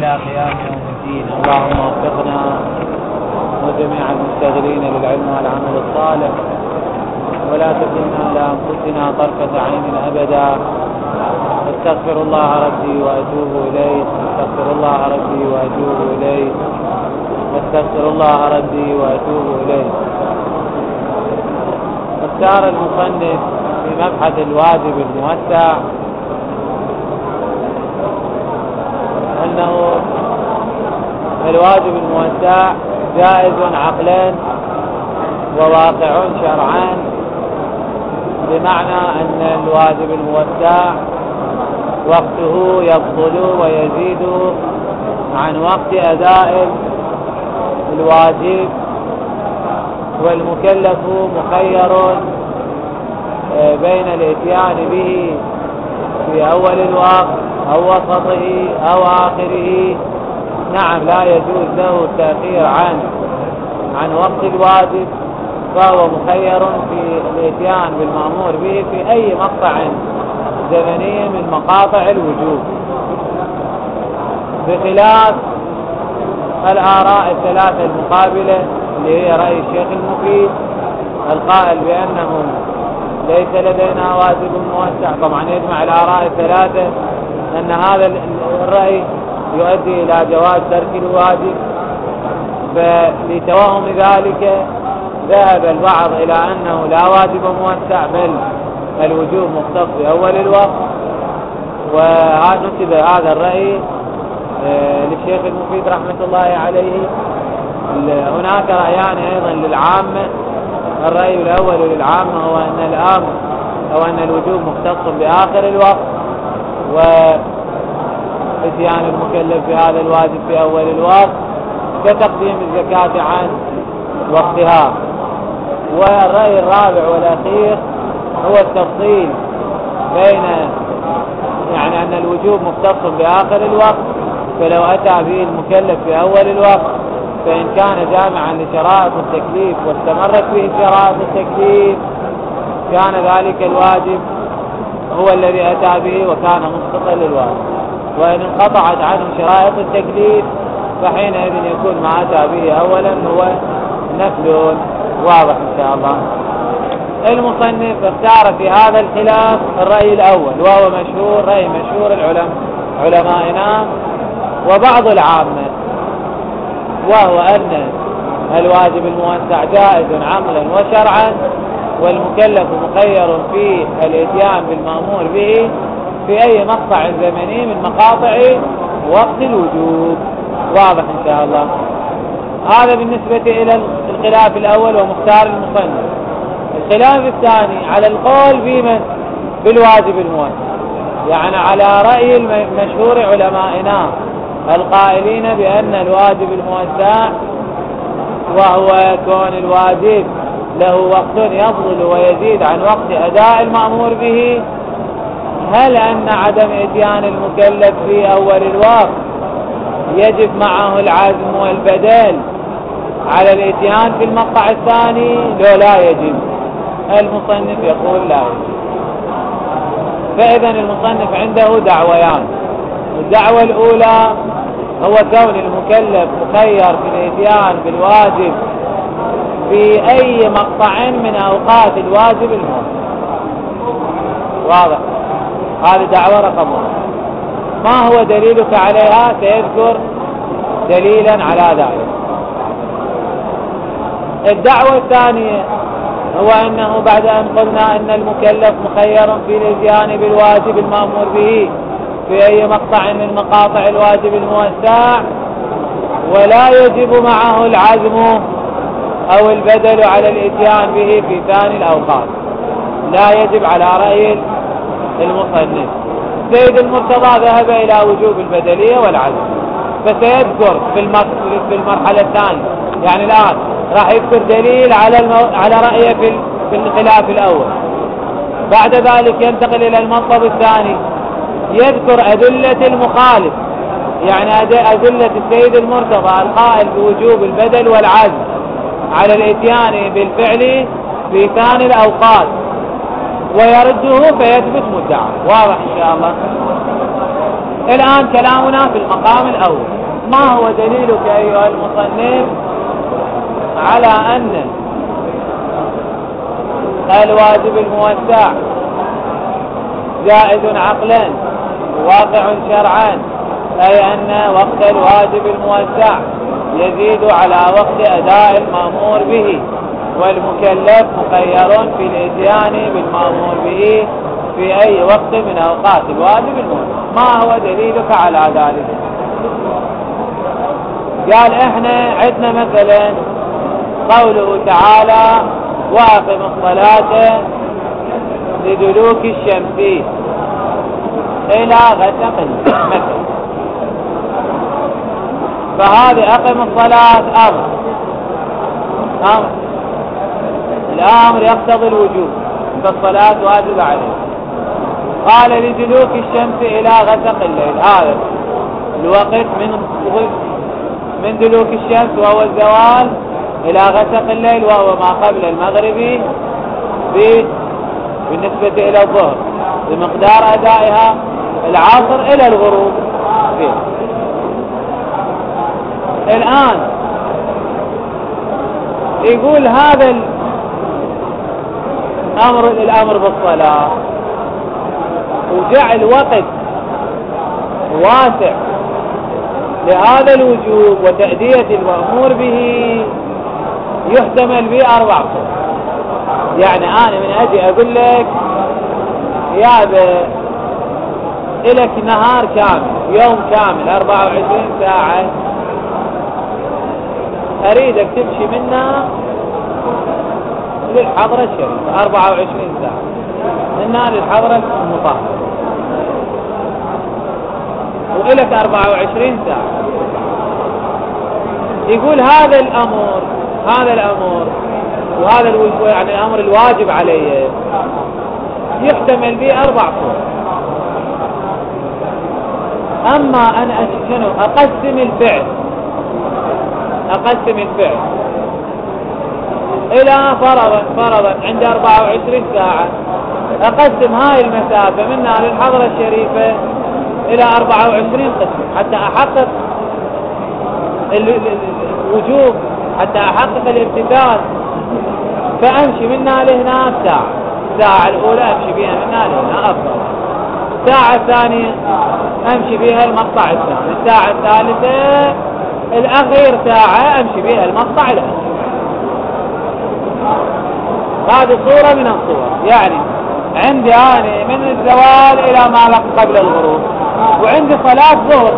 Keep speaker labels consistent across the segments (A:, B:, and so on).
A: إلى قيام يوم الدين. اللهم وفقنا وجميع المشتغلين للعلم والعمل الصالح، ولا تكلنا لأنفسنا طرفة عين أبدا. استغفر الله ربي وأتوب إليه، استغفر الله ربي وأتوب إليه، استغفر الله ربي وأتوب إليه. اختار المصنف في مبحث الواجب الموسع أنه الواجب الموسع جائز عقلا وواقع شرعا، بمعنى أن الواجب الموسع وقته يفضل ويزيد عن وقت أداء الواجب، والمكلف مخير بين الاتيان به في أول الوقت أو وسطه أو آخره. نعم، لا يجوز له التأخير عن وقت الواجب، فهو مخير في الاتيان بالمأمور به في أي مقطع زمني من مقاطع الوجوب، بخلاف الآراء الثلاثة المقابلة اللي هي رأي الشيخ المفيد القائل بأنه ليس لدينا واجب موسع. طبعا يجمع الآراء الثلاثة أن هذا الرأي يؤدي إلى جواز ترك الواجب، فلتوهم ذلك ذهب البعض إلى أنه لا واجب موسع بل الوجوب مختص بأول الوقت، ونسب هذا الرأي للشيخ المفيد رحمة الله عليه. هناك رأيان أيضا للعامة. الرأي الأول للعامة هو أن الأمر أو أن الوجوب مختص بآخر الوقت، وإتيان المكلف بهذا الواجب في أول الوقت كتقديم الزكاة عن وقتها. والرأي الرابع والأخير هو التفصيل بين أن الوجوب مختص بآخر الوقت، فلو أتى به المكلف في أول الوقت فإن كان جامعا لشرائط التكليف واستمرت به شرائط التكليف كان ذلك الواجب هو الذي أتى به وكان مسقطا للواجب، وإن انقطعت عنه شرائط التكليف فحينئذ يكون ما أتى به أولا هو نفل. واضح إن شاء الله. المصنف اختار في هذا الخلاف الرأي الأول، وهو مشهور، رأي مشهور علمائنا وبعض العامة، وهو أن الواجب الموسع جائز عقلا وشرعا، والمكلف مخير في الاتيان بالمأمور به في أي مقطع زمني من مقاطع وقت الوجوب. واضح إن شاء الله. هذا بالنسبة إلى الخلاف الأول ومختار المصنف. الخلاف الثاني على القول بالواجب الموسع، يعني على رأي المشهور علمائنا القائلين بأن الواجب الموسع وهو كون الواجب له وقت يفضل ويزيد عن وقت أداء المأمور به، هل أن عدم إتيان المكلف في أول الوقت يجب معه العزم والبدل على الإتيان في المقطع الثاني؟ لو لا يجب. المصنف يقول لا يجب. فإذا المصنف عنده دعويان. الدعوة الأولى هو كون المكلف مخير في الاتيان بالواجب في أي مقطع من أوقات الواجب الموسع. واضح؟ هذه دعوة رقم 1. ما هو دليلك عليها؟ سيذكر دليلا على ذلك. الدعوة الثانية هو أنه بعد أن قلنا أن المكلف مخير في الاتيان بالواجب المأمور به في أي مقطع من مقاطع الواجب الموسع، ولا يجب معه العزم أو البدل على الاتيان به في ثاني الأوقات، لا يجب على رأي المصنف. سيد المرتضى ذهب إلى وجوب البدلية والعزم، فسيذكر في المرحلة الثانية، يعني الآن راح يذكر دليل على رأيه في الخلاف الأول. بعد ذلك ينتقل إلى المطلب الثاني، يذكر أدلة المخالف، يعني أدلة السيد المرتضى القائل بوجوب البدل والعزم على الاتيان بالفعل في ثاني الأوقات، ويرده فيثبت مدعى. واضح إن شاء الله. الآن كلامنا في المقام الأول. ما هو دليلك أيها المصنف على أن الواجب الموسع زائد عقلا واقع شرعا، أي أن وقت الواجب الموسع يزيد على وقت أداء المأمور به، والمكلف مخير في الإتيان بالمأمور به في أي وقت من أوقات الواجب الموسع. ما هو دليلك على ذلك؟ قال احنا عندنا مثلا قوله تعالى وأقم الصلاة لدلوك الشمس إلى غسق مثلا، فهذه أقم الصلاة أمر، الأمر يقتضي الوجوب، فالصلاة واجب عليه. قال لدلوك الشمس إلى غسق الليل، هذا الوقت من دلوك الشمس وهو الزوال إلى غسق الليل وهو ما قبل المغرب بالنسبة إلى الظهر، بمقدار أدائها العصر إلى الغروب فيه. الآن يقول هذا الأمر بالصلاة وجعل وقت واسع لهذا الوجوب وتأدية المأمور به، يحتمل به 4 صور. يعني أنا من أجي أقول لك يا إلك نهار كامل، يوم كامل 24 ساعة، أريدك تمشي منها للحضرة الشريفة 24 ساعة، منها للحضرة المطهرة، وإلك 24 ساعة. يقول هذا الأمر وهذا يعني الأمر الواجب عليه يحتمل به 4 صور. أما أنا أقسم الفعل إلى فرضا عند 24 ساعة، أقسم هاي المسافة منها للحضرة الشريفة إلى 24 قسم حتى أحقق الوجوب، حتى أحقق الامتثال، فأمشي منها لهنا الساعة الأولى أمشي بها منها لهنا أفضل، الساعة الثانية أمشي بها المقطع الثاني، الساعة الثالثة الأخير ساعة أمشي بها المقطع الأخير. هذه صورة من الصور. يعني عندي أنا من الزوال إلى ما قبل الغروب، وعندي صلاة ظهر،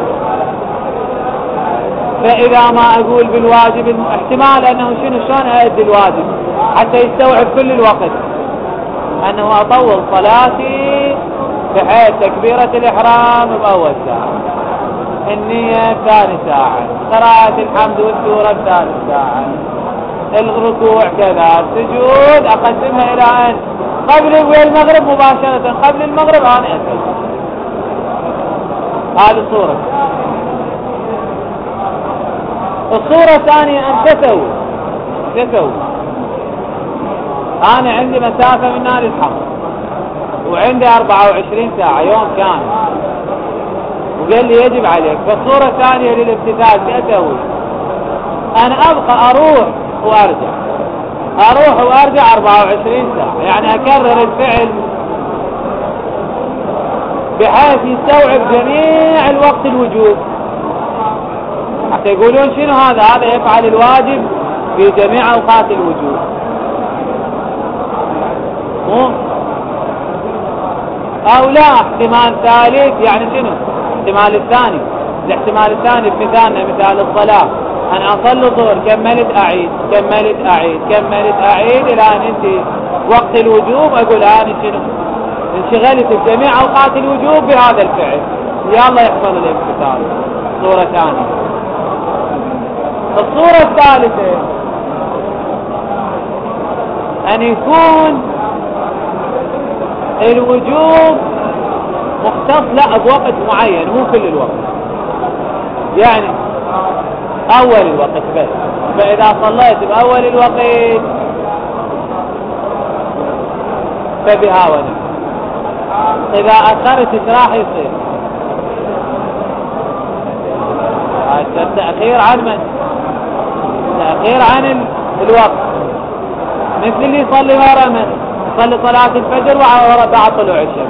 A: فإذا ما أقول بالواجب احتمال أنه شلون أؤدي الواجب حتى يستوعب كل الوقت، أنه أطول صلاتي بحيث تكبيرة الإحرام بأول ساعة، النية ثاني ساعة، قراءة الحمد والسورة ثالث ساعة، الركوع كذا، السجود أقسمها إلى أن قبل المغرب مباشرة، قبل المغرب أنا أسجد. هذه الصورة. الصورة الثانية أن تسوي أنا عندي مسافة من نار الحق وعندي 24 ساعة يوم كامل، وقال لي يجب عليك. فالصورة الثانية للامتثال تسوي أنا أبقى أروح وأرجع 24 ساعة، يعني أكرر الفعل بحيث يستوعب جميع الوقت الوجوب، حتى يقولون شنو هذا يفعل الواجب في جميع أوقات الوجوب. أو لا احتمال ثالث، يعني شنو الاحتمال الثاني؟ الاحتمال الثاني بمثالنا مثال الصلاة، أنا أصلي الظهر كملت أعيد إلى أن انتهي وقت الوجوب، أقول أنا شنو انشغلت بجميع أوقات الوجوب بهذا الفعل، يلا يحصل الامتثال. صورة ثانية. الصورة الثالثة أن يكون الوجوب مختص لا بوقت معين، مو كل الوقت، يعني أول الوقت بس، فإذا صليت بأول الوقت فبها ونعم، إذا أخرت راح يصير. تأخير عن من؟ تأخير عن الوقت، مثل اللي يصلي ورا من؟ يصلي صلاة الفجر وراء بعد طلوع الشمس.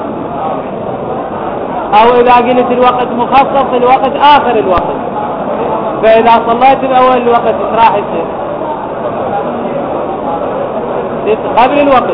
A: أو إذا قلت الوقت مخصص الوقت آخر الوقت، فإذا صليت بأول الوقت إيش راح يصير؟ قبل الوقت،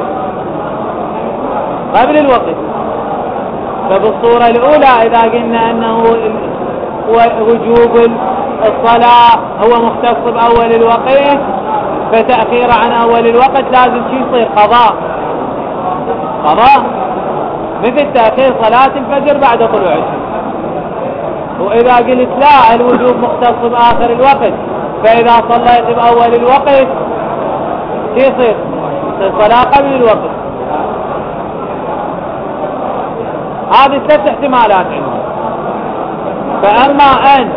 A: قبل الوقت. فبالصورة الأولى إذا قلنا أنه وجوب الصلاة هو مختص بأول الوقت، فتأخير عن أول الوقت لازم شيء يصير قضاء، قضاء مثل تأخير صلاة الفجر بعد طلوع الشمس. وإذا قلت لا الوجوب مختص بآخر الوقت، فإذا صليت بأول الوقت شيء يصير؟ صلاة قبل الوقت. هذه 3 احتمالات عندنا. فأما أن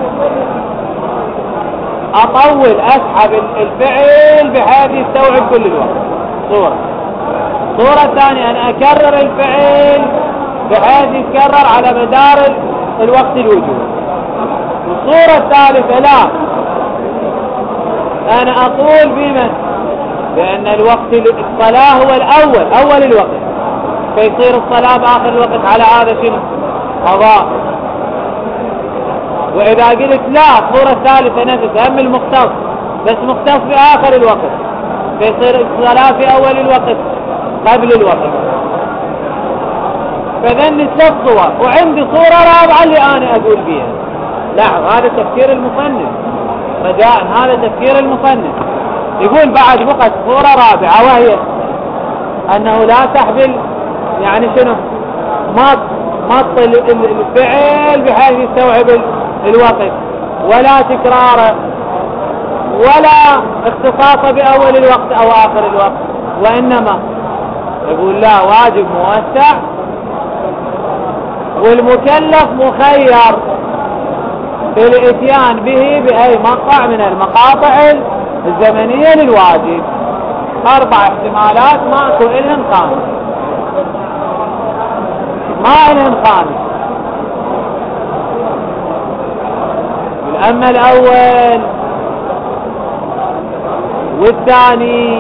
A: أطول أسحب الفعل بحيث يستوعب كل الوقت، صورة ثانية أن أكرر الفعل بحيث يتكرر على مدار الوقت الوجوب. والصورة الثالثة لا، أنا أقول بمن؟ بأن الوقت الصلاة هو الأول، أول الوقت، فيصير الصلاة بآخر الوقت، على هذا شنو؟ قضاء. وإذا قلت لا الصورة الثالثة نفسها هم المختص، بس مختص بآخر الوقت، فيصير الصلاة في أول الوقت قبل الوقت. فذني 3 صور، وعندي صورة رابعة اللي أنا أقول بيها. لاحظ هذا تفكير المصنف، رجاء هذا تفكير المصنف. يقول بعد بقت صورة رابعة، وهي أنه لا تحمل يعني شنو؟ مط الفعل بحيث يستوعب الوقت، ولا تكراره، ولا اختصاصه بأول الوقت أو آخر الوقت، وإنما يقول لا واجب موسع، والمكلف مخير في الاتيان به بأي مقطع من المقاطع الزمنية للواجب. 4 احتمالات ماكو إلهن خامس، ما إلهن خامس. أما الأول والثاني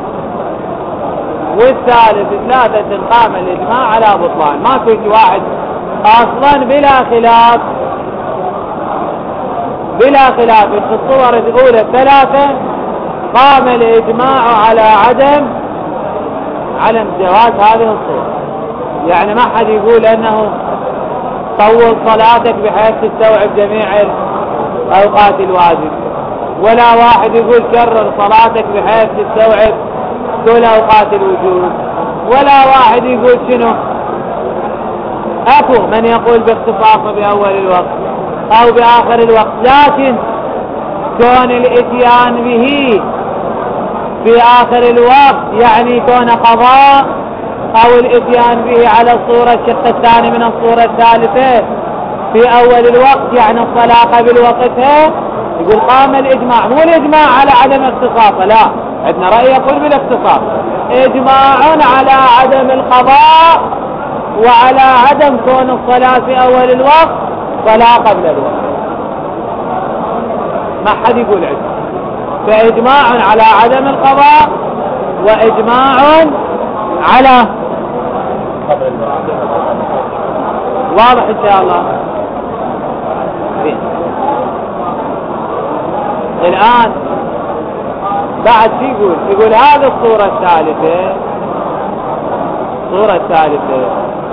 A: والثالث 3 قام الإجماع على بطلان، ما في واحد أصلا بلا خلاف، بلا خلاف. في الصور الأولى 3 قام الإجماع على عدم جواز هذه الصور. يعني ما حد يقول أنه طول صلاتك بحيث تستوعب جميع أوقات الواجب، ولا واحد يقول كرر صلاتك بحيث تستوعب كل أوقات الوجوب، ولا واحد يقول شنو. أكو من يقول باختصاصه بأول الوقت أو بآخر الوقت، لكن كون الاتيان به في آخر الوقت يعني كون قضاء، أو الاتيان به على الصورة الشق الثاني من الصورة الثالثة في أول الوقت يعني الصلاة قبل وقتها، يقول قام الإجماع. مو الإجماع على عدم اختصاصه، لا، عندنا رأي يقول بالاختصاص. إجماع على عدم القضاء وعلى عدم كون الصلاة في أول الوقت صلاة قبل الوقت، ما حد يقول عندنا. فإجماع على عدم القضاء وإجماع على قبل الوقت. واضح إن شاء الله. الآن بعد شو يقول هذه الصورة الثالثة، الصورة الثالثة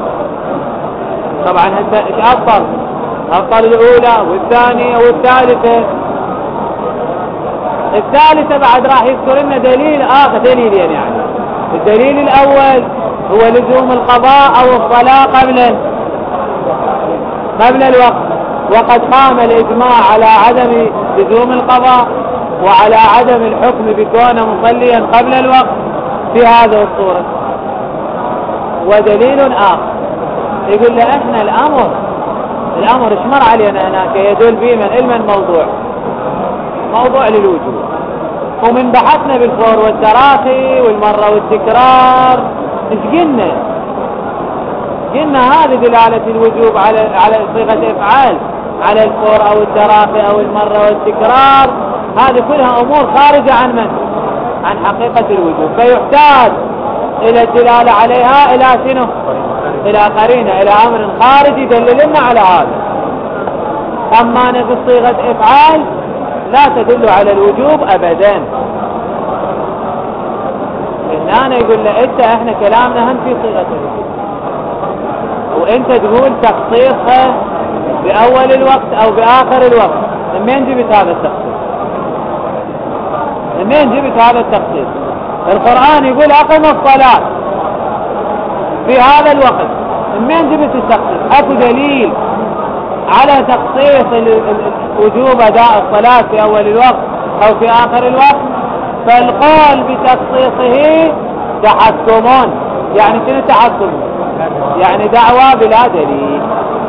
A: طبعا انت ايش افضل الأولى والثانية والثالثة. الثالثة بعد راح يذكر لنا دليل آخر، دليلين يعني. الدليل الأول هو لزوم القضاء أو الصلاة قبل الوقت، وقد قام الإجماع على عدم لزوم القضاء وعلى عدم الحكم بكونه مصليا قبل الوقت في هذه الصورة. ودليل آخر يقول له احنا الأمر اشمر علينا هناك يدل بمن علما موضوع للوجوب، ومن بحثنا بالفور والتراخي والمرة والتكرار ايش قلنا هذه دلالة الوجوب على صيغة افعال، على الفور أو التراخي أو المرة والتكرار، هذه كلها أمور خارجة عن من؟ عن حقيقة الوجوب، فيحتاج إلى الدلالة عليها إلى شنو؟ إلى قرينة، إلى أمر خارج يدللنا على هذا. أما نفس صيغة إفعال لا تدل على الوجوب أبدا. أنا يقول له أنت إحنا كلامنا هم في صيغة الوجوب، وأنت تقول تخصيصها بأول الوقت أو بآخر الوقت. من جبت هذا التخصيص؟ من جبت هذا التخصيص؟ القرآن يقول أقم الصلاة في هذا الوقت. من جبت التخصيص؟ أكو دليل على تخصيص وجوب أداء الصلاة في أول الوقت أو في آخر الوقت؟ فالقول بتخصيصه تحكم. يعني شنو تحكم؟ يعني دعوة بلا دليل،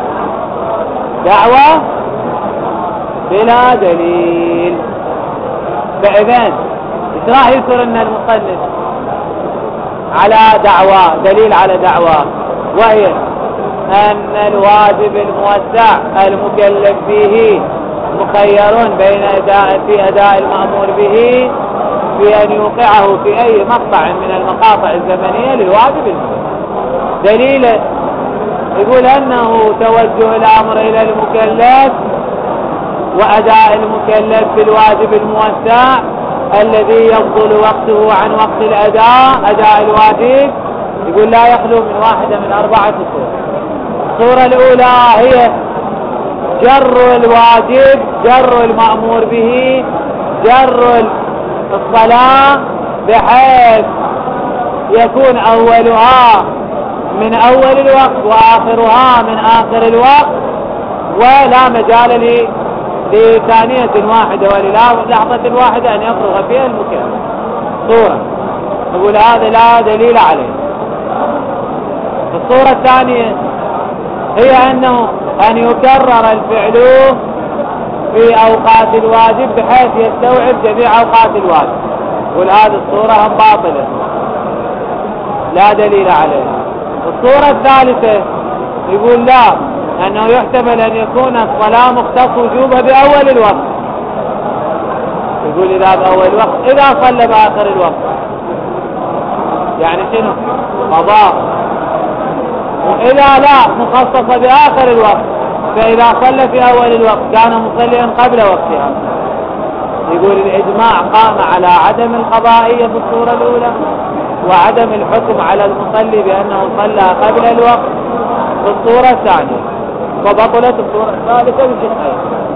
A: دعوة بلا دليل. فإذن ايش راح يصير ان المصنف على دعوة، دليل على دعوة، وهي ان الواجب الموسع المكلف فيه مخير بين في اداء المأمور به في ان يوقعه في اي مقطع من المقاطع الزمنية للواجب الموسع. دليل يقول انه توجه الامر الى المكلف واداء المكلف بالواجب الموسع الذي يفضل وقته عن وقت أداء الواجب. يقول لا يخلو من واحدة من 4 صور. الصورة الأولى هي جر الواجب، جر المأمور به، جر الصلاة بحيث يكون أولها من أول الوقت وآخرها من آخر الوقت، ولا مجال لثانية واحدة وللحظة واحدة أن يفرغ فيها المكلف. صورة نقول هذا لا دليل عليه. الصورة الثانية هي أن يكرر الفعل في أوقات الواجب بحيث يستوعب جميع أوقات الواجب. يقول هذه الصورة هم باطلة لا دليل عليها. الصورة الثالثة يقول لا، أنه يحتمل أن يكون الصلاة مختص وجوبها بأول الوقت. يقول إذا بأول الوقت إذا صلى بآخر الوقت يعني شنو؟ قضاء. وإذا لا مخصصة بآخر الوقت، فإذا صلى في أول الوقت كان مصليا قبل وقتها. يقول الإجماع قام على عدم القضائية في الصورة الأولى وعدم الحكم على المصلي بأنه صلى قبل الوقت في الصورة الثانية، وبطلت الصورة الثالثة بشقين.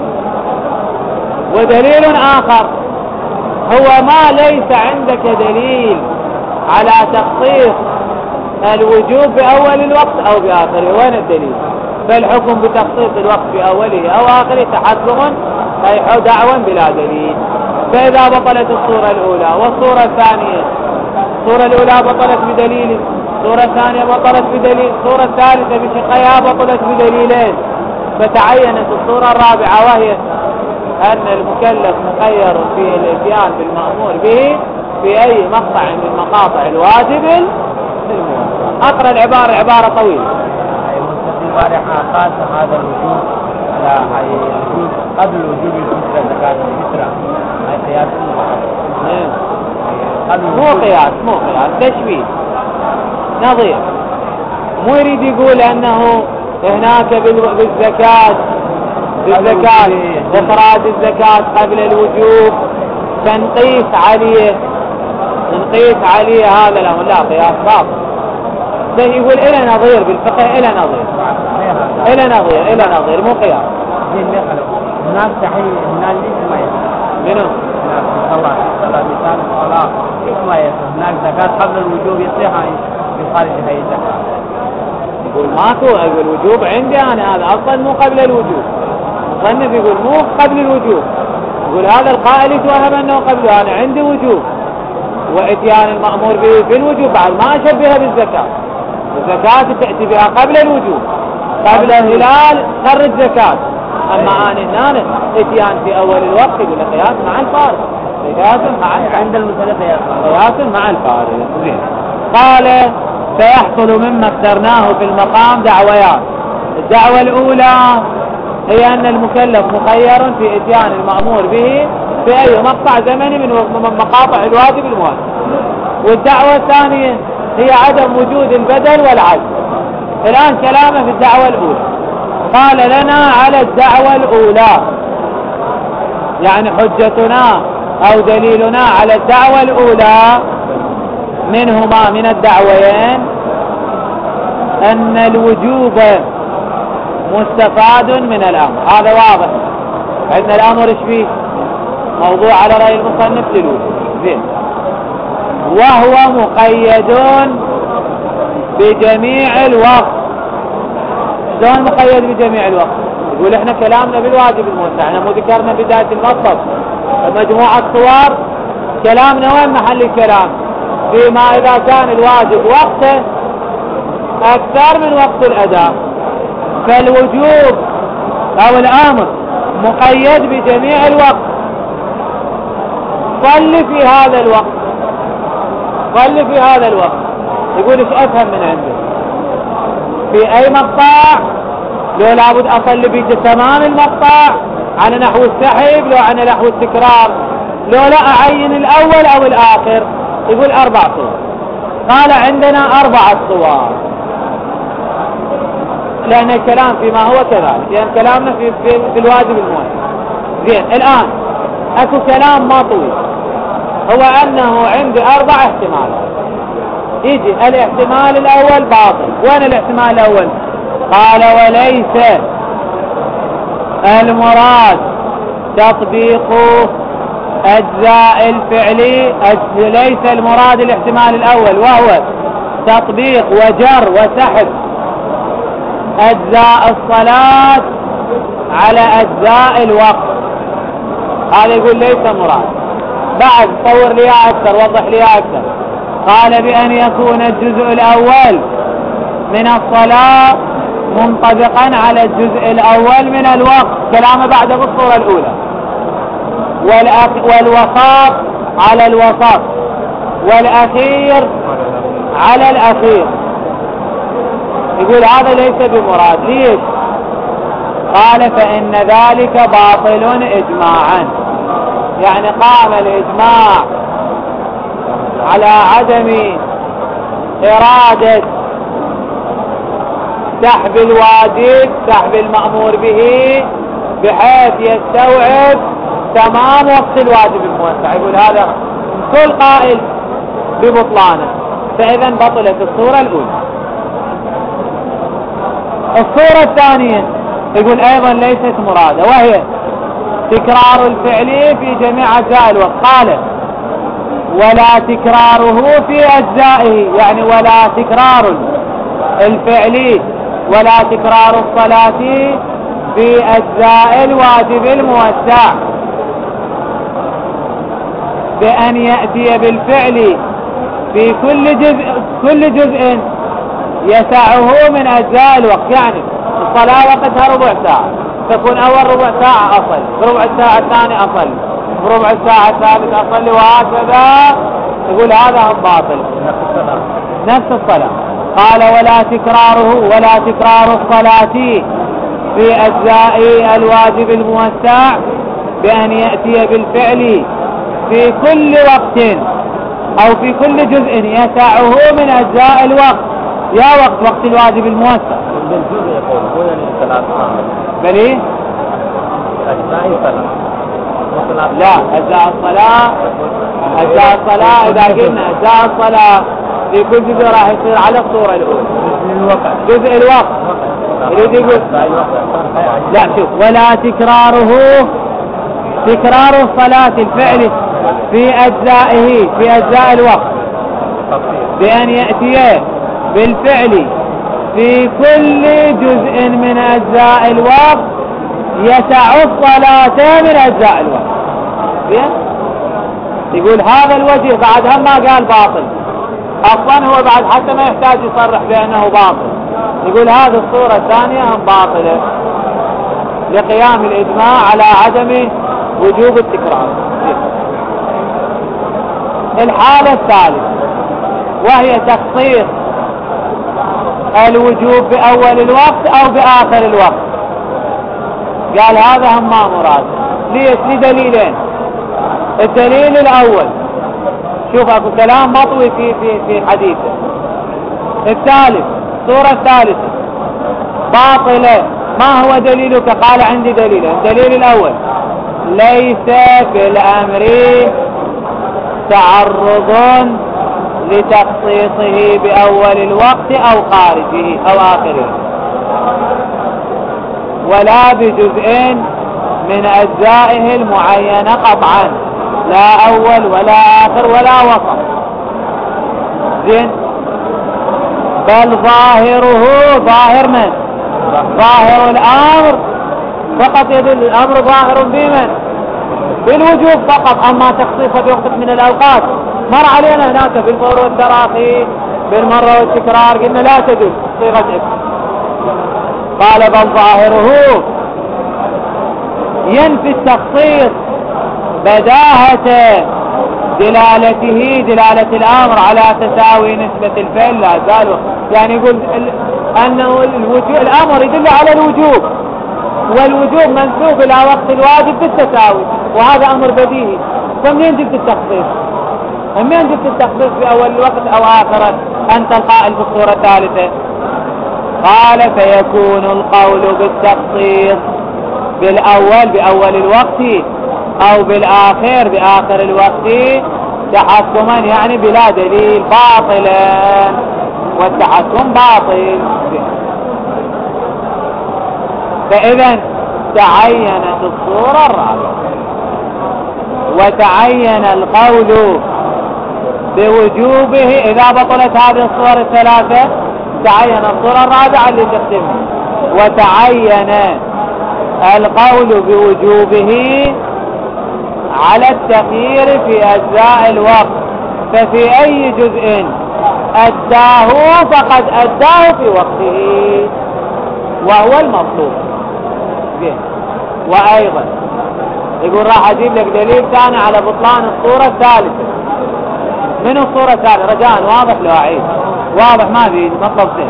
A: ودليل آخر هو ما ليس عندك دليل على تخصيص الوجوب بأول الوقت أو بآخره. وين الدليل؟ فالحكم بتخصيص الوقت بأوله أو آخره تحكم أي دعوى بلا دليل. فإذا بطلت الصورة الأولى والصورة الثانية، الصورة الأولى بطلت بدليل، الصورة الثانية بطلت بدليل، الصورة الثالثة بشقيها بطلت بدليلين، فتعينت الصورة الرابعة وهي أن المكلف مخير في الاتيان بالمأمور به في أي مقطع من مقاطع الواجب الموسع. أقرأ العبارة، عبارة طويلة.
B: البارحة قاس هذا الوجوب على الوجوب قبل وجوب الفطرة زكاة الفطرة، هاي قياس
A: مو قياس تشبيه نظير. مو يريد يقول أنه هناك بالزكاة إخراج الزكاة قبل الوجوب فنقيس عليه هذا الأمر. لا، قياس باطل. يقول إلى نظير بالفقه، إلى نظير مو قياس.
B: هناك تحيي هناك ما
A: منه
B: الصلاة مثال الصلاة ما هناك زكاة قبل الوجوب يصيح يقال هي الزكاة.
A: يقول ماكو، يقول وجوب عندي أنا، هذا أصلا مو قبل الوجوب. مصنف يقول مو قبل الوجوب، يقول هذا القائل يتوهم أنه قبل، أنا عندي وجوب وإتيان المأمور به في الوجوب بعد ما أشبهها بالزكاة. الزكاة تأتي بها قبل الوجوب، قبل الهلال خرج زكاة. أما أنا هنا إتيان في أول الوقت يقول قياس مع الفارق، قياس مع
B: عند المسألة
A: قياس مع الفارق. قال فيحصل مما اخترناه في المقام دعويان. الدعوة الأولى هي أن المكلف مخير في إتيان المأمور به في أي مقطع زمني من مقاطع الواجب الموسع. والدعوة الثانية هي عدم وجود البدل والعجز. الآن كلامه في الدعوة الأولى، قال لنا على الدعوة الأولى، يعني حجتنا أو دليلنا على الدعوة الأولى منهما من الدعوين أن الوجوب مستفاد من الأمر. هذا واضح، عندنا الأمر ايش فيه؟ موضوع على رأي المصنف للوجوب، زين، وهو مقيد بجميع الوقت. شلون مقيد بجميع الوقت؟ يقول احنا كلامنا بالواجب الموسع، احنا مو ذكرنا بداية المطلب مجموعة صور، كلامنا وين محل الكلام؟ فيما إذا كان الواجب وقته أكثر من وقت الأداء، فالوجوب أو الأمر مقيد بجميع الوقت. صل في هذا الوقت، صل في هذا الوقت. يقول ايش أفهم من عنده؟ في أي مقطع؟ لو لابد أصلي في تمام المقطع على نحو السحب، لو على نحو التكرار، لو لا أعين الأول أو الآخر. يقول 4 صور. قال عندنا 4 صور، لأن الكلام فيما هو كذلك، لأن كلامنا في الواجب الموسع. زين، الآن أكو كلام مطوي، هو أنه عندي 4 احتمالات. يجي الاحتمال الأول باطل. وين الاحتمال الأول؟ قال وليس المراد تطبيق أجزاء الفعل، ليس المراد الاحتمال الأول وهو تطبيق وجر وسحب أجزاء الصلاة على أجزاء الوقت. هذا يقول ليس مراد. بعد صور لي أكثر، وضح لي أكثر. قال بأن يكون الجزء الأول من الصلاة منطبقا على الجزء الأول من الوقت، كلامه بعد بالصورة الأولى، والوسط على الوسط، والأخير على الأخير. يقول هذا ليس بمراد. ليش؟ قال فإن ذلك باطل إجماعا، يعني قام الإجماع على عدم إرادة سحب الواجب، سحب المأمور به، بحيث يستوعب تمام وقت الواجب الموسع. يقول هذا كل قائل ببطلانه، فإذا بطلت الصورة الأولى. الصورة الثانية يقول أيضا ليست مرادة، وهي تكرار الفعل في جميع أجزاء الوقت. قال ولا تكراره في أجزائه، يعني ولا تكرار الفعل ولا تكرار الصلاة في أجزاء الواجب الموسع، بأن يأتي بالفعل في كل جزء يسعه من أجزاء الوقت. يعني الصلاة وقتها ربع ساعة، تكون أول ربع ساعة أصل، بربع الساعة الثاني أصل، بربع الساعة الثالث أصل، وهكذا. يقول هذا باطل، نفس الصلاة. قال ولا تكرار الصلاة في أجزاء الواجب الموسع، بأن يأتي بالفعل في كل وقت أو في كل جزء يسعه من أجزاء الوقت. يا وقت الواجب الموسع بل ايه؟ لا، أجزاء الصلاة إذا قلنا أجزاء الصلاة في كل جزء راح يصير على الصورة الأولى، جزء الوقت. يريد يقول لا، شوف، ولا تكرار الصلاة الفعل في أجزائه في أجزاء الوقت، بأن يأتي بالفعل في كل جزء من أجزاء الوقت يسع الصلاة من أجزاء الوقت. يقول هذا الوجه بعد هم ما قال باطل أصلا، هو بعد حتى ما يحتاج يصرح بأنه باطل. يقول هذه الصورة الثانية هم باطلة لقيام الإجماع على عدم وجوب التكرار. الحالة الثالثة وهي تخصيص الوجوب بأول الوقت أو بآخر الوقت. قال هذا هم ما مراد. ليش؟ لدليلين. الدليل الأول، شوف اكو كلام مطوي في حديثه. الثالث، الصورة الثالثة باطلة. ما هو دليلك؟ قال عندي دليل. الدليل الأول: ليس في الأمر تعرض لتخصيصه بأول الوقت أو خارجه أو آخره، ولا بجزء من أجزائه المعينة قطعا، لا أول ولا آخر ولا وسط. زين؟ بل ظاهره، ظاهر من؟ ظاهر الأمر فقط يدل. الأمر ظاهر بمن؟ بالوجوب فقط. أما تخصيصه بوقت من الأوقات مر علينا هناك في الفور والتراخي بالمرة والتكرار، قلنا لا تدل صيغة اسم. قال بل ظاهره ينفي التخصيص بداهة دلالته، دلالة الأمر على تساوي نسبة الفعل لا زال. يعني يقول أنه الأمر يدل على الوجوب، والوجوب منسوب إلى وقت الواجب بالتساوي، وهذا أمر بديهي. فمنين جبت التخصيص؟ منين جبت التخصيص في أول الوقت أو آخره؟ أنت القائل في الصورة الثالثة. قال فيكون القول بالتخصيص بالأول بأول الوقت أو بالآخر بآخر الوقت تحكما، يعني بلا دليل، باطلا، والتحكم باطل. فإذا تعينت الصورة الرابعة، وتعين القول بوجوبه. إذا بطلت هذه الصور الثلاثة تعين الصورة الرابعة اللي تختمها. وتعين القول بوجوبه على التخيير في أجزاء الوقت، ففي أي جزء أداه فقد أداه في وقته، وهو المطلوب. وأيضا يقول راح أجيب لك دليل ثاني على بطلان الصورة الثالثة. من الصورة الثالثة؟ رجاء واضح لو أعيد، واضح ما في مطلب ثاني.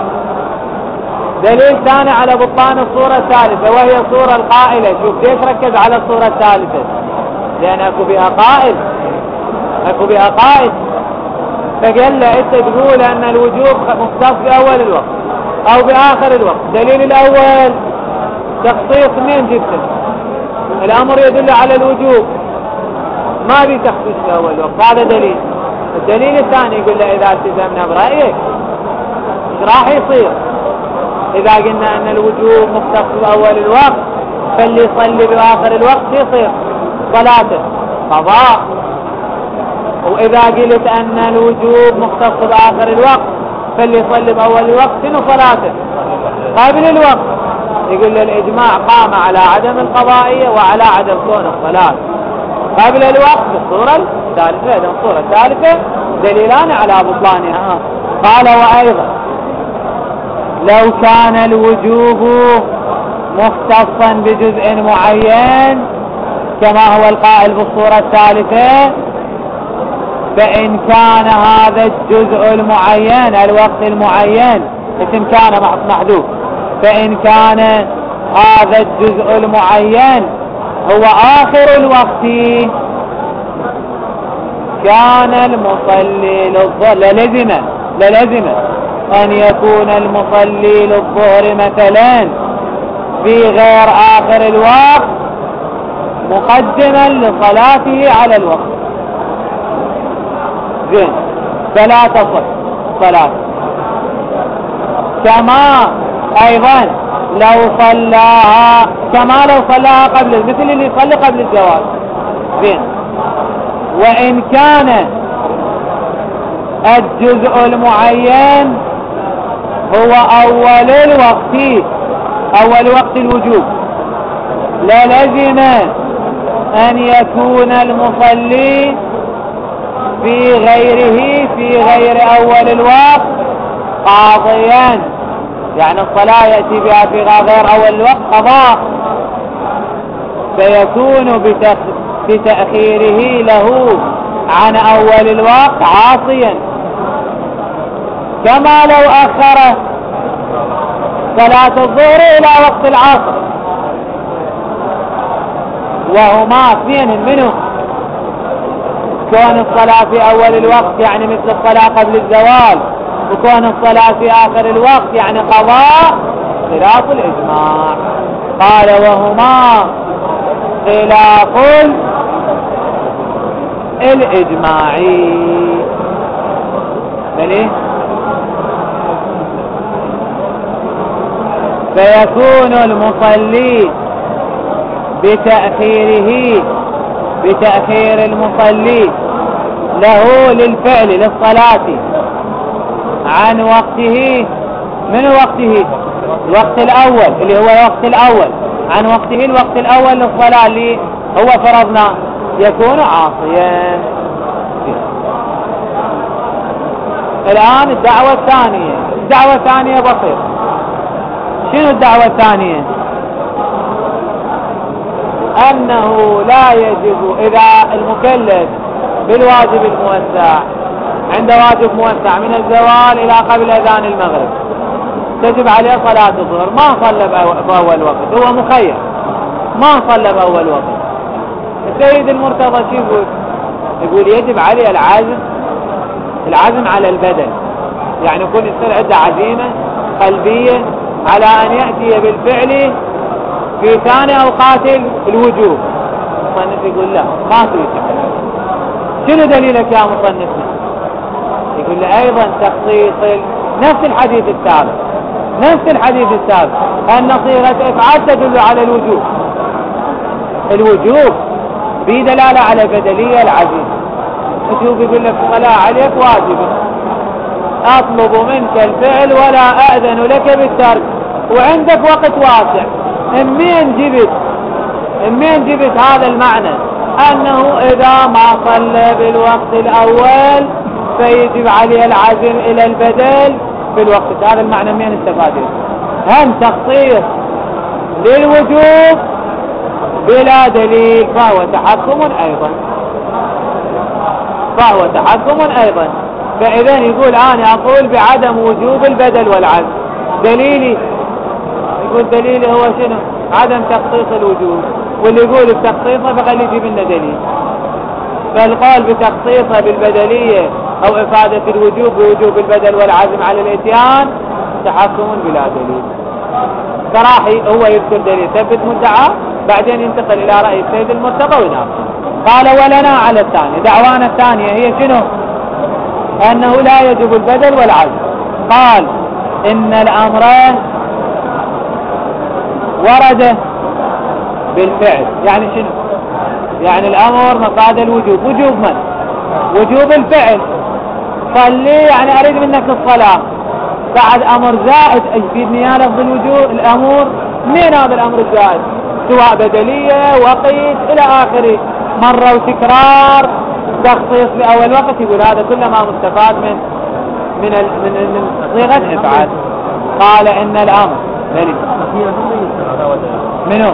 A: دليل ثاني على بطلان الصورة الثالثة، وهي الصورة القائلة. شوف ليش ركز على الصورة الثالثة؟ لأن أكو بها قائل، أكو بها قائل. فقال له أنت تقول أن الوجوب مختص بأول الوقت أو بآخر الوقت. دليل الأول تخصيص مين جبته؟ الأمر يدل على الوجوب، ما بي تخصيص بأول الوقت، هذا دليل. الدليل الثاني يقول له إذا التزمنا برأيك ايش راح يصير؟ إذا قلنا أن الوجوب مختص بأول الوقت، فاللي يصلي بآخر الوقت يصير صلاته قضاء. وإذا قلت أن الوجوب مختص بآخر الوقت، فاللي يصلي بأول الوقت شنو صلاته؟ قبل الوقت. يقول له الإجماع قام على عدم القضائية وعلى عدم كون الصلاة قبل الوقت بالصورة الثالثة. إذن الصورة الثالثة دليلان على بطلانها. قال وأيضا لو كان الوجوب مختصا بجزء معين كما هو القائل بالصورة الثالثة، فإن كان هذا الجزء المعين الوقت المعين اسم كان محذوف، فإن كان هذا الجزء المعين هو آخر الوقت كان المصلي للظهر للزم أن يكون المصلي للظهر مثلا في غير آخر الوقت مقدما لصلاته على الوقت. زين، فلا تصح صلاة. كما أيضا لو صلاها، كما لو صلاها قبل، مثل اللي يصلي قبل الزواج. زين، وإن كان الجزء المعين هو أول الوقت، أول وقت الوجوب، للزم أن يكون المصلي في غيره في غير أول الوقت قاضيا، يعني الصلاة يأتي بها في غير أول الوقت قضاء، فيكون بتأخيره له عن أول الوقت عاصيا، كما لو أخر صلاة الظهر إلى وقت العصر. وهما اثنين منه كون الصلاة في أول الوقت يعني مثل الصلاة قبل الزوال، وكون الصلاة في آخر الوقت يعني قضاء خلاف الإجماع. قال وهما خلاف الإجماعي. بليه فيكون المصلي بتأخير المصلي له للفعل للصلاة عن وقته، من وقته الوقت الأول اللي هو الوقت الأول، عن وقته الوقت الأول للصلاة اللي هو فرضنا، يكون عاصيا. الآن الدعوة الثانية بسيطة. شنو الدعوة الثانية؟ أنه لا يجب إذا المكلف بالواجب الموسع، عند واجب موسع من الزوال إلى قبل أذان المغرب تجب عليه صلاة الظهر، ما صلى بأول وقت، هو مخير ما صلى بأول وقت. السيد المرتضى شو يقول يجب عليه العزم على البدن، يعني يكون يصير عنده عزيمة قلبية على أن يأتي بالفعل في ثاني أوقات الوجوب. مصنف يقول لا ما تيجي. شنو دليلك يا مصنفنا؟ يقول له أيضا تخصيص نفس الحديث السابق أن صيغة إفعال تدل على الوجوب بدلالة على بدلية العزيمة. وشوف يقول لك الصلاة عليك واجب، أطلب منك الفعل ولا أأذن لك بالترك، وعندك وقت واسع. منين جبت هذا المعنى أنه إذا ما صلى بالوقت الأول فيجب عليه العزم إلى البدل في الوقت؟ هذا المعنى منين استفاده؟ هم تخصيص للوجوب بلا دليل، فهو تحكم أيضا. فإذا يقول أنا أقول بعدم وجوب البدل والعزم، دليلي هو شنو؟ عدم تخصيص الوجوب. واللي يقول بتخصيصه فخلي يجيب لنا دليل. فالقول بتخصيصه بالبدلية أو إفادة الوجوب بوجوب البدل والعزم على الإتيان تحكم بلا دليل. فراح هو يذكر دليل ثبت مدعى، بعدين ينتقل إلى رأي السيد المرتضى ويناقشه. قال ولنا على الثانية، دعوانا الثانية هي شنو؟ أنه لا يجب البدل والعزم. قال إن الأمر ورد بالفعل. يعني شنو؟ يعني الأمر مقاد الوجوب. وجوب من؟ وجوب الفعل. صلي يعني أريد منك الصلاة، بعد أمر زائد يفيدني يا لفظ الوجوب الأمور. من هذا الأمر الزائد؟ سواء بدلية وقيت إلى آخره، مرة وتكرار، تخصيص لأول وقت. يقول هذا كله ما مستفاد من صيغة إفعال. قال إن الأمر منه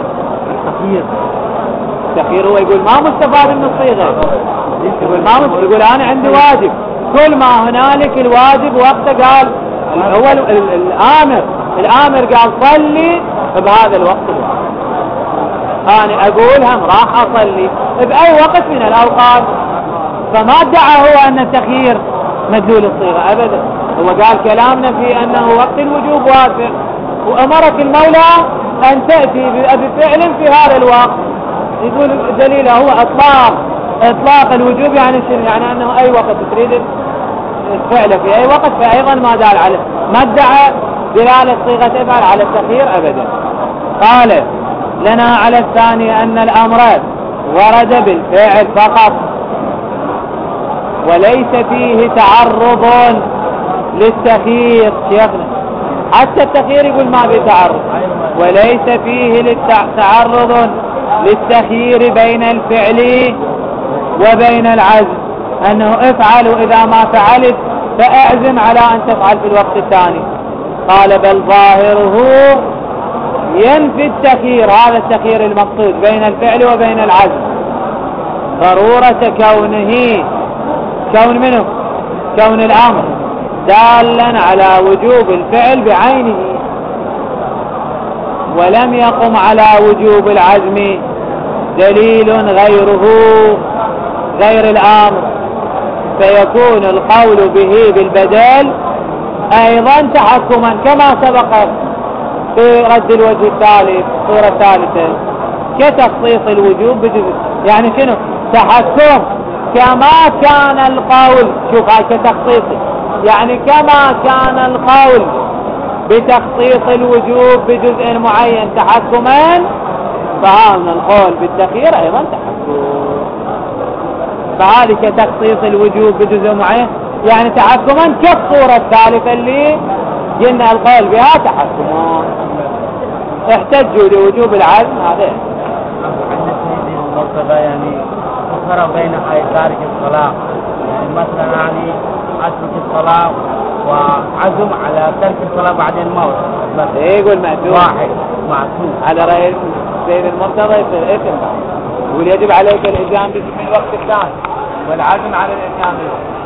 A: التخيير هو يقول ما مستفاد من الصيغة، يقول أنا عندي واجب، كل ما هنالك الواجب وقته. قال الأول الآمر قال صلي بهذا الوقت. أنا أقول هم راح أصلي بأي وقت من الأوقات. فما ادعى هو أن التخيير مدلول الصيغة أبدا. هو قال كلامنا في أنه وقت الوجوب واسع، وأمرك المولى أن تأتي بفعل في هذا الوقت. يقول دليله هو إطلاق الوجوب. يعني شنو؟ يعني أنه أي وقت تريد الفعل في أي وقت، فأيضا ما دال عليه، ما ادعى دلالة صيغة افعل على التخيير أبدا. قال لنا على الثاني أن الأمر ورد بالفعل فقط، وليس فيه تعرض للتخيير. شيخنا حتى التخيير يقول ما في تعرض، وليس فيه تعرض للتخيير بين الفعل وبين العزم، أنه افعل إذا ما فعلت فأعزم على أن تفعل في الوقت الثاني. قال بل ظاهره ينفي التخيير، هذا التخيير المقصود بين الفعل وبين العزم، ضرورة كون الأمر دالا على وجوب الفعل بعينه، ولم يقم على وجوب العزم دليل غيره غير الأمر، فيكون القول به بالبدل أيضا تحكما كما سبق في رد الوجه الثالث صورة ثالثة كتخصيص الوجوب بجزء. يعني شنو تحكم؟ كما كان القول، شوف هاي كتخصيص، يعني كما كان القول بتخصيص الوجوب بجزء معين تحكما، فهذا القول بالتخيير أيضا تحكم. فهذه كتخصيص الوجوب بجزء معين يعني تحكما كالصورة الثالثة اللي جلنا القول بها تحكما. احتجوا لوجوب العزم هذا
B: يعني فرق بين تارك الصلاة، يعني مثلا يعني أترك الصلاة وعزم على ترك الصلاة بعد الموت.
A: يقول معتوب
B: واحد معتوب
A: على رأي سيد المرتضى يصير إثم، يقول يجب عليك الإتيان باسم الوقت الثاني والعزم على الإتيان